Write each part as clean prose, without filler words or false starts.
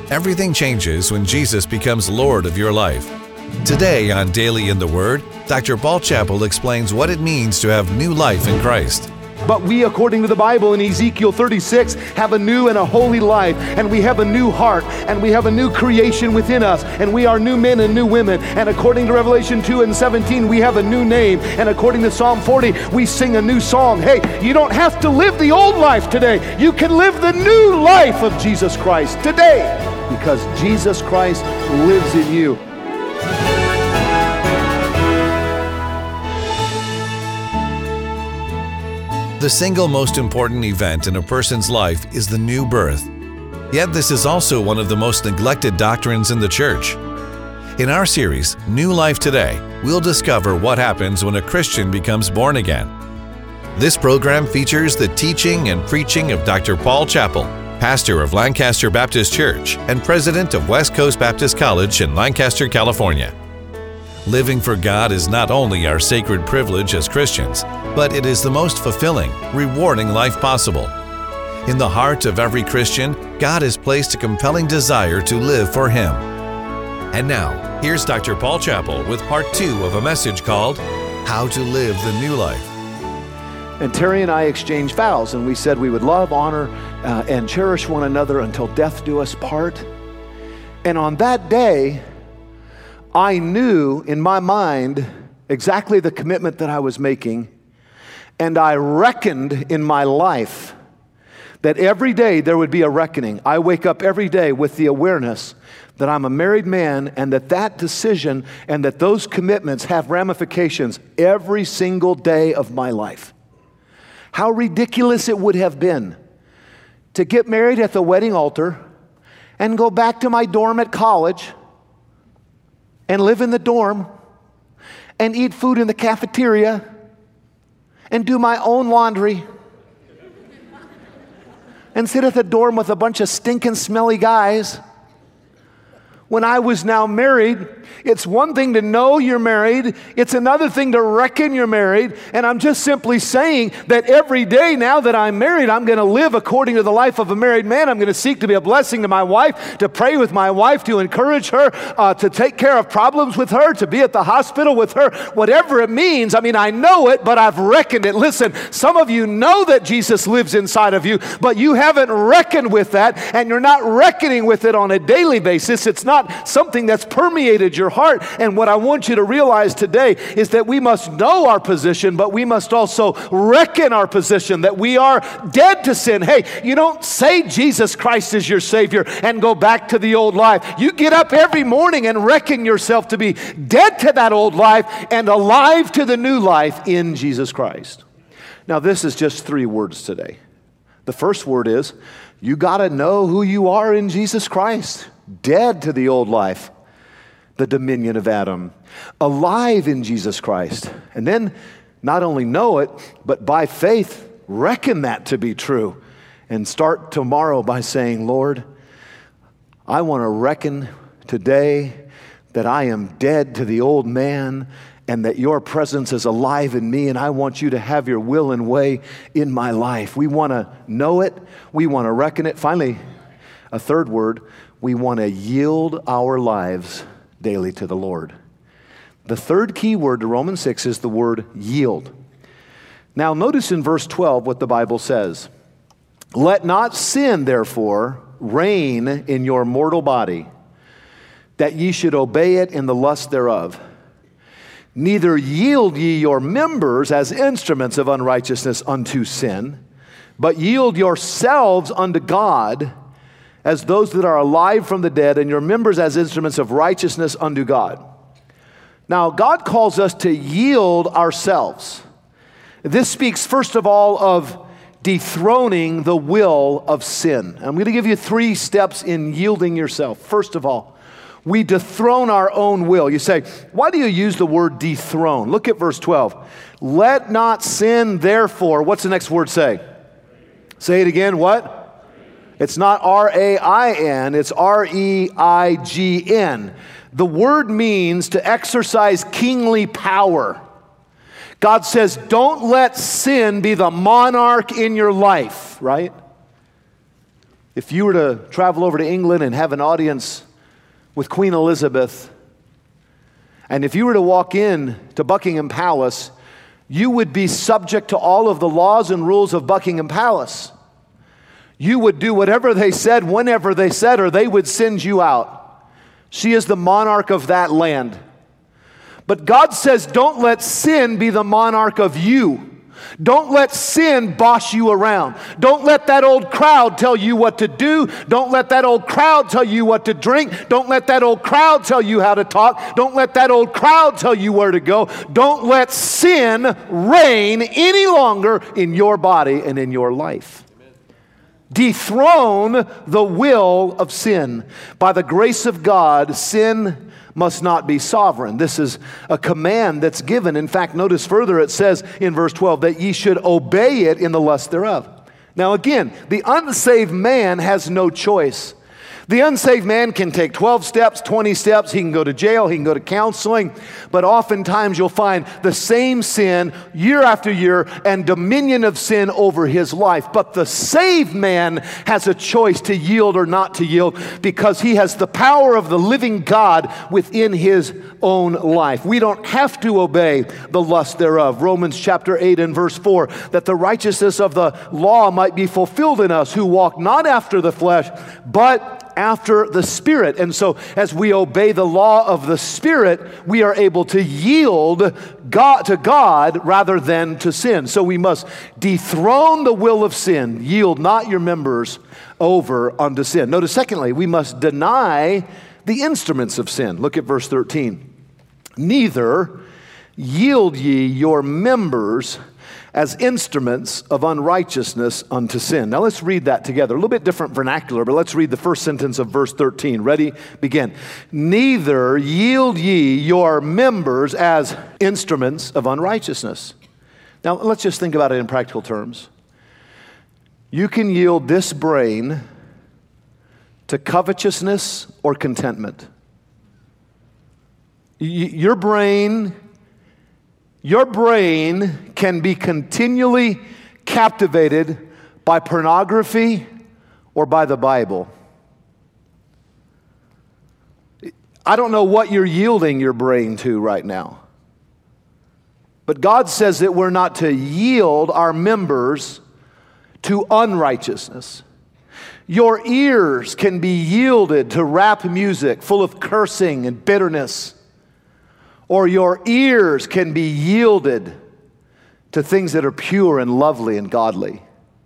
Everything changes when Jesus becomes Lord of your life. Today on Daily in the Word, Dr. Paul Chappell explains what it means to have new life in Christ. But we, according to the Bible in Ezekiel 36, have a new and a holy life, and we have a new heart, and we have a new creation within us, and we are new men and new women. And according to Revelation 2 and 17, we have a new name. And according to Psalm 40, we sing a new song. Hey, you don't have to live the old life today. You can live the new life of Jesus Christ today, because Jesus Christ lives in you. The single most important event in a person's life is the new birth. Yet this is also one of the most neglected doctrines in the church. In our series, New Life Today, we'll discover what happens when a Christian becomes born again. This program features the teaching and preaching of Dr. Paul Chappell, pastor of Lancaster Baptist Church and president of West Coast Baptist College in Lancaster, California. Living for God is not only our sacred privilege as Christians, but it is the most fulfilling, rewarding life possible. In the heart of every Christian, God has placed a compelling desire to live for Him. And now, here's Dr. Paul Chappell with part 2 of a message called How to Live the New Life. And Terry and I exchanged vows, and we said we would love, honor, and cherish one another until death do us part. And on that day, I knew in my mind exactly the commitment that I was making, and I reckoned in my life that every day there would be a reckoning. I wake up every day with the awareness that I'm a married man, and that decision and that those commitments have ramifications every single day of my life. How ridiculous it would have been to get married at the wedding altar and go back to my dorm at college and live in the dorm, and eat food in the cafeteria, and do my own laundry, and sit at the dorm with a bunch of stinking, smelly guys. When I was now married, it's one thing to know you're married, it's another thing to reckon you're married, and I'm just simply saying that every day now that I'm married, I'm going to live according to the life of a married man. I'm going to seek to be a blessing to my wife, to pray with my wife, to encourage her, to take care of problems with her, to be at the hospital with her, whatever it means. I mean, I know it, but I've reckoned it. Listen, some of you know that Jesus lives inside of you, but you haven't reckoned with that, and you're not reckoning with it on a daily basis. It's not something that's permeated your heart. And what I want you to realize today is that we must know our position, but we must also reckon our position, that we are dead to sin. Hey, you don't say Jesus Christ is your Savior and go back to the old life. You get up every morning and reckon yourself to be dead to that old life and alive to the new life in Jesus Christ. Now, this is just 3 words today. The first word is, you got to know who you are in Jesus Christ. Dead to the old life, the dominion of Adam, alive in Jesus Christ. And then not only know it, but by faith, reckon that to be true. And start tomorrow by saying, Lord, I want to reckon today that I am dead to the old man and that your presence is alive in me, and I want you to have your will and way in my life. We want to know it. We want to reckon it. Finally, a third word, we want to yield our lives daily to the Lord. The third key word to Romans 6 is the word yield. Now notice in verse 12 what the Bible says. Let not sin, therefore, reign in your mortal body, that ye should obey it in the lust thereof. Neither yield ye your members as instruments of unrighteousness unto sin, but yield yourselves unto God as those that are alive from the dead, and your members as instruments of righteousness unto God. Now, God calls us to yield ourselves. This speaks, first of all, of dethroning the will of sin. I'm going to give you 3 steps in yielding yourself. First of all, we dethrone our own will. You say, why do you use the word dethrone? Look at verse 12. Let not sin, therefore, what's the next word say? Say it again, what? It's not R-A-I-N, it's R-E-I-G-N. The word means to exercise kingly power. God says, don't let sin be the monarch in your life, right? If you were to travel over to England and have an audience with Queen Elizabeth, and if you were to walk in to Buckingham Palace, you would be subject to all of the laws and rules of Buckingham Palace. You would do whatever they said, whenever they said, or they would send you out. She is the monarch of that land. But God says, don't let sin be the monarch of you. Don't let sin boss you around. Don't let that old crowd tell you what to do. Don't let that old crowd tell you what to drink. Don't let that old crowd tell you how to talk. Don't let that old crowd tell you where to go. Don't let sin reign any longer in your body and in your life. Dethrone the will of sin. By the grace of God, sin must not be sovereign. This is a command that's given. In fact, notice further it says in verse 12 that ye should obey it in the lust thereof. Now again, the unsaved man has no choice. The unsaved man can take 12 steps, 20 steps, he can go to jail, he can go to counseling, but oftentimes you'll find the same sin year after year and dominion of sin over his life. But the saved man has a choice to yield or not to yield because he has the power of the living God within his own life. We don't have to obey the lust thereof. Romans chapter 8 and verse 4, that the righteousness of the law might be fulfilled in us who walk not after the flesh, but after the Spirit. And so as we obey the law of the Spirit, we are able to yield to God rather than to sin. So we must dethrone the will of sin. Yield not your members over unto sin. Notice secondly, we must deny the instruments of sin. Look at verse 13. Neither yield ye your members as instruments of unrighteousness unto sin. Now let's read that together. A little bit different vernacular, but let's read the first sentence of verse 13. Ready? Begin. Neither yield ye your members as instruments of unrighteousness. Now let's just think about it in practical terms. You can yield this brain to covetousness or contentment. Your brain can be continually captivated by pornography or by the Bible. I don't know what you're yielding your brain to right now. But God says that we're not to yield our members to unrighteousness. Your ears can be yielded to rap music full of cursing and bitterness. Or your ears can be yielded to things that are pure and lovely and godly.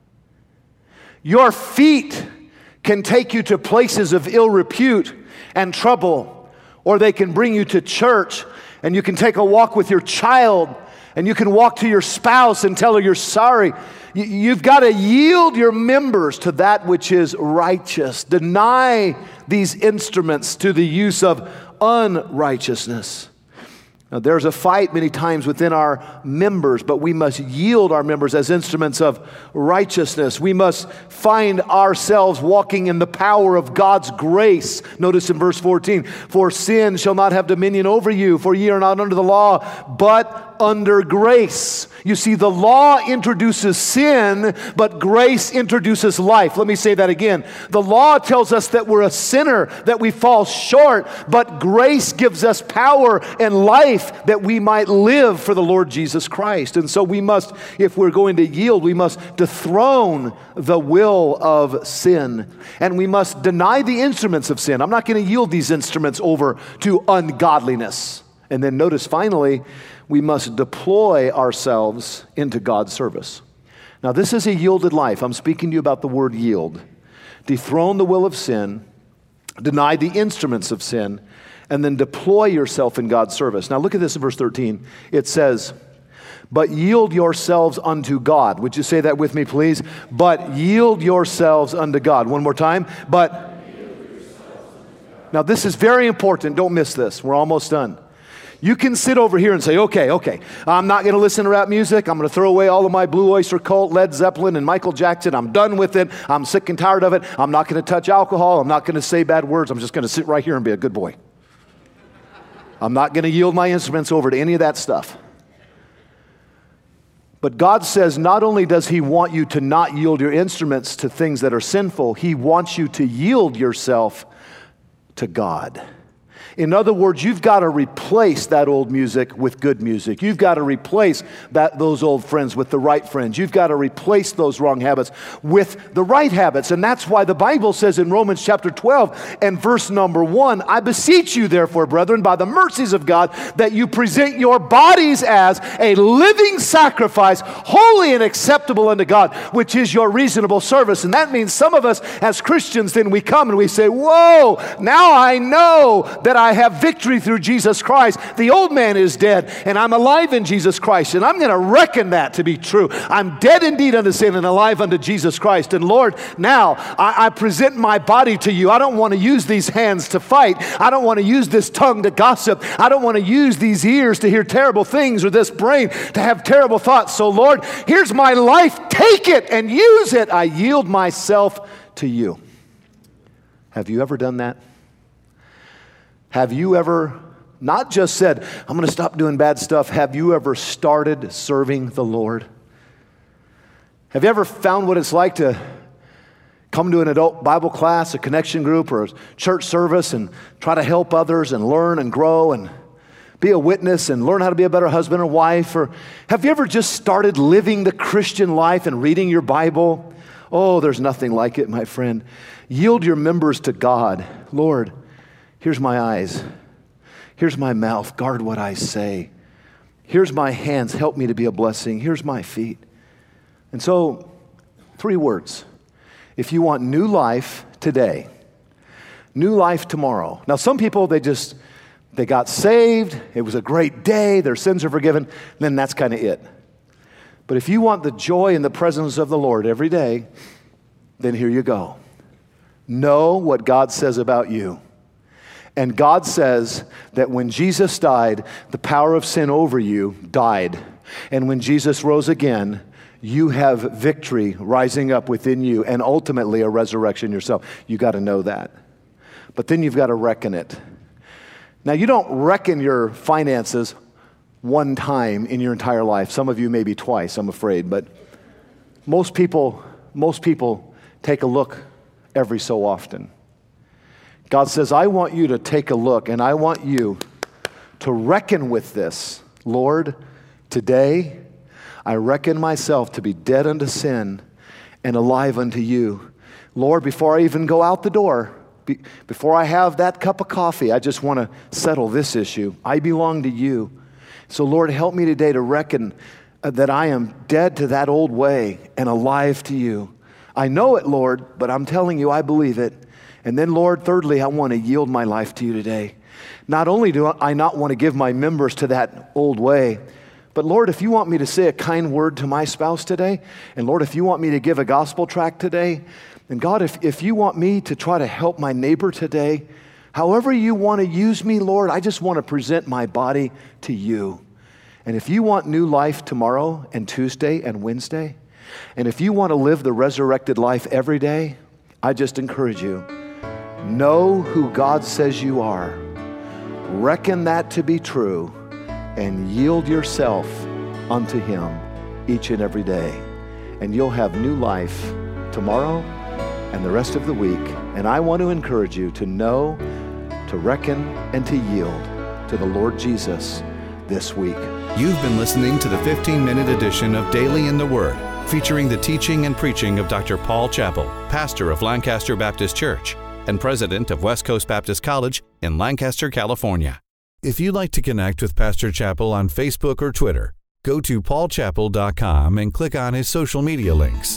Your feet can take you to places of ill repute and trouble, or they can bring you to church, and you can take a walk with your child, and you can walk to your spouse and tell her you're sorry. You've got to yield your members to that which is righteous. Deny these instruments to the use of unrighteousness. Now, there's a fight many times within our members, but we must yield our members as instruments of righteousness. We must find ourselves walking in the power of God's grace. Notice in verse 14, for sin shall not have dominion over you, for ye are not under the law, but under grace. You see, the law introduces sin, but grace introduces life. Let me say that again. The law tells us that we're a sinner, that we fall short, but grace gives us power and life that we might live for the Lord Jesus Christ. And so we must, if we're going to yield, we must dethrone the will of sin. And we must deny the instruments of sin. I'm not going to yield these instruments over to ungodliness. And then notice finally, we must deploy ourselves into God's service. Now this is a yielded life. I'm speaking to you about the word yield. Dethrone the will of sin, deny the instruments of sin, and then deploy yourself in God's service. Now look at this in verse 13. It says, but yield yourselves unto God. Would you say that with me, please? But yield yourselves unto God. One more time. But now this is very important. Don't miss this. We're almost done. You can sit over here and say, okay, I'm not going to listen to rap music. I'm going to throw away all of my Blue Oyster Cult, Led Zeppelin, and Michael Jackson. I'm done with it. I'm sick and tired of it. I'm not going to touch alcohol. I'm not going to say bad words. I'm just going to sit right here and be a good boy. I'm not going to yield my instruments over to any of that stuff. But God says not only does He want you to not yield your instruments to things that are sinful, He wants you to yield yourself to God. In other words, you've got to replace that old music with good music. You've got to replace those old friends with the right friends. You've got to replace those wrong habits with the right habits. And that's why the Bible says in Romans chapter 12 and verse number 1, I beseech you therefore, brethren, by the mercies of God, that you present your bodies as a living sacrifice, holy and acceptable unto God, which is your reasonable service. And that means some of us as Christians, then we come and we say, whoa, now I know that I have victory through Jesus Christ. The old man is dead, and I'm alive in Jesus Christ. And I'm going to reckon that to be true. I'm dead indeed unto sin and alive unto Jesus Christ. And Lord, now I present my body to you. I don't want to use these hands to fight. I don't want to use this tongue to gossip. I don't want to use these ears to hear terrible things or this brain to have terrible thoughts. So Lord, here's my life. Take it and use it. I yield myself to you. Have you ever done that? Have you ever not just said, I'm going to stop doing bad stuff? Have you ever started serving the Lord? Have you ever found what it's like to come to an adult Bible class, a connection group, or a church service and try to help others and learn and grow and be a witness and learn how to be a better husband or wife? Or have you ever just started living the Christian life and reading your Bible? Oh, there's nothing like it, my friend. Yield your members to God. Lord, here's my eyes. Here's my mouth. Guard what I say. Here's my hands. Help me to be a blessing. Here's my feet. And so, 3 words. If you want new life today, new life tomorrow. Now, some people, they got saved. It was a great day. Their sins are forgiven. Then that's kind of it. But if you want the joy and the presence of the Lord every day, then here you go. Know what God says about you. And God says that when Jesus died, the power of sin over you died. And when Jesus rose again, you have victory rising up within you and ultimately a resurrection yourself. You got to know that. But then you've got to reckon it. Now, you don't reckon your finances one time in your entire life. Some of you maybe twice, I'm afraid. But most people take a look every so often. God says, I want you to take a look, and I want you to reckon with this. Lord, today I reckon myself to be dead unto sin and alive unto you. Lord, before I even go out the door, before I have that cup of coffee, I just want to settle this issue. I belong to you. So Lord, help me today to reckon that I am dead to that old way and alive to you. I know it, Lord, but I'm telling you, I believe it. And then, Lord, thirdly, I want to yield my life to you today. Not only do I not want to give my members to that old way, but Lord, if you want me to say a kind word to my spouse today, and Lord, if you want me to give a gospel tract today, and God, if you want me to try to help my neighbor today, however you want to use me, Lord, I just want to present my body to you. And if you want new life tomorrow and Tuesday and Wednesday, and if you want to live the resurrected life every day, I just encourage you. Know who God says you are. Reckon that to be true and yield yourself unto Him each and every day. And you'll have new life tomorrow and the rest of the week. And I want to encourage you to know, to reckon, and to yield to the Lord Jesus this week. You've been listening to the 15-minute edition of Daily in the Word, featuring the teaching and preaching of Dr. Paul Chappell, pastor of Lancaster Baptist Church and president of West Coast Baptist College in Lancaster, California. If you'd like to connect with Pastor Chappell on Facebook or Twitter, go to paulchappell.com and click on his social media links.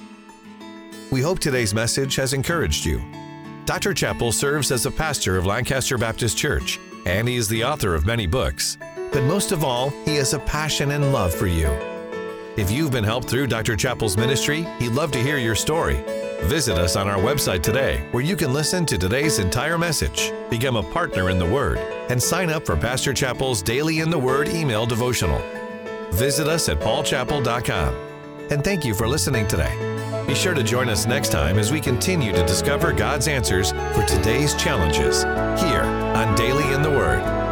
We hope today's message has encouraged you. Dr. Chappell serves as a pastor of Lancaster Baptist Church, and he is the author of many books. But most of all, he has a passion and love for you. If you've been helped through Dr. Chappell's ministry, he'd love to hear your story. Visit us on our website today, where you can listen to today's entire message, become a partner in the Word, and sign up for Pastor Chappell's Daily in the Word email devotional. Visit us at paulchappell.com. And thank you for listening today. Be sure to join us next time as we continue to discover God's answers for today's challenges here on Daily in the Word.